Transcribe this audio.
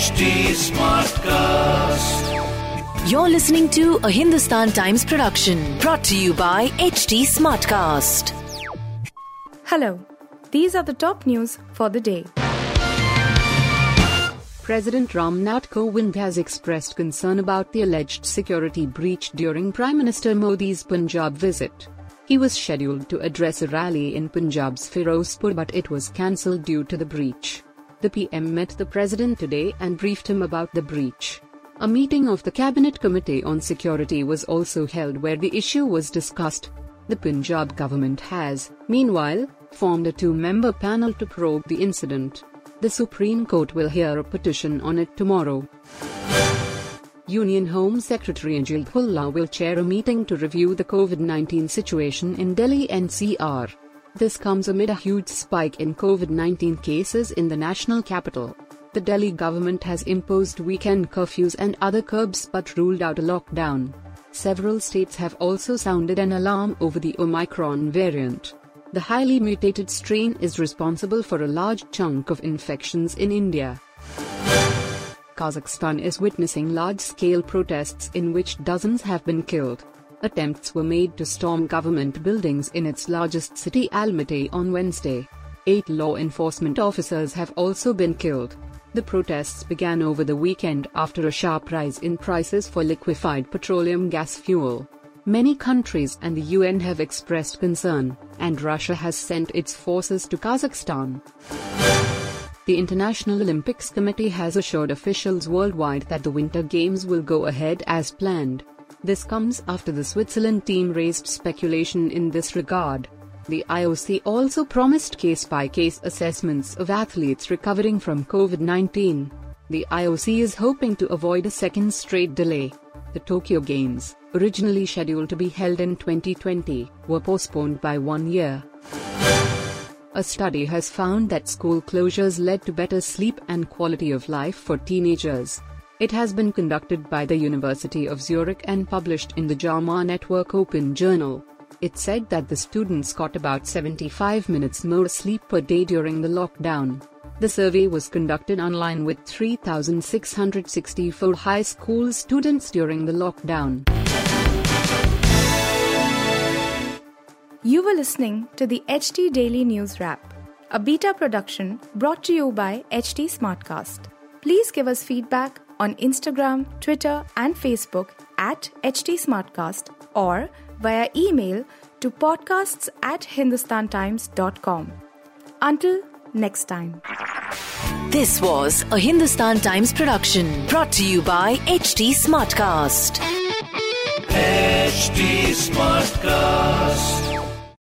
HT Smartcast. You're listening to a Hindustan Times production brought to you by HT Smartcast. Hello, these are the top news for the day. President Ramnath Kovind has expressed concern about the alleged security breach during Prime Minister Modi's Punjab visit. He was scheduled to address a rally in Punjab's Firozpur, but it was cancelled due to the breach. The PM met the president today and briefed him about the breach. A meeting of the Cabinet Committee on Security was also held where the issue was discussed. The Punjab government has, meanwhile, formed a two-member panel to probe the incident. The Supreme Court will hear a petition on it tomorrow. Union Home Secretary Anjal Bhullar will chair a meeting to review the COVID-19 situation in Delhi NCR. This comes amid a huge spike in COVID-19 cases in the national capital. The Delhi government has imposed weekend curfews and other curbs but ruled out a lockdown. Several states have also sounded an alarm over the Omicron variant. The highly mutated strain is responsible for a large chunk of infections in India. Kazakhstan is witnessing large-scale protests in which dozens have been killed. Attempts were made to storm government buildings in its largest city Almaty on Wednesday. 8 law enforcement officers have also been killed. The protests began over the weekend after a sharp rise in prices for liquefied petroleum gas fuel. Many countries and the UN have expressed concern, and Russia has sent its forces to Kazakhstan. The International Olympics Committee has assured officials worldwide that the Winter Games will go ahead as planned. This comes after the Switzerland team raised speculation in this regard. The IOC also promised case-by-case assessments of athletes recovering from COVID-19. The IOC is hoping to avoid a second straight delay. The Tokyo Games, originally scheduled to be held in 2020, were postponed by 1 year. A study has found that school closures led to better sleep and quality of life for teenagers. It has been conducted by the University of Zurich and published in the JAMA Network Open Journal. It said that the students got about 75 minutes more sleep per day during the lockdown. The survey was conducted online with 3,664 high school students during the lockdown. You were listening to the HT Daily News Wrap, a beta production brought to you by HT Smartcast. Please give us feedback on Instagram, Twitter and Facebook at HT Smartcast or via email to podcasts@hindustantimes.com. Until next time. This was a Hindustan Times production brought to you by HT Smartcast. HT Smartcast.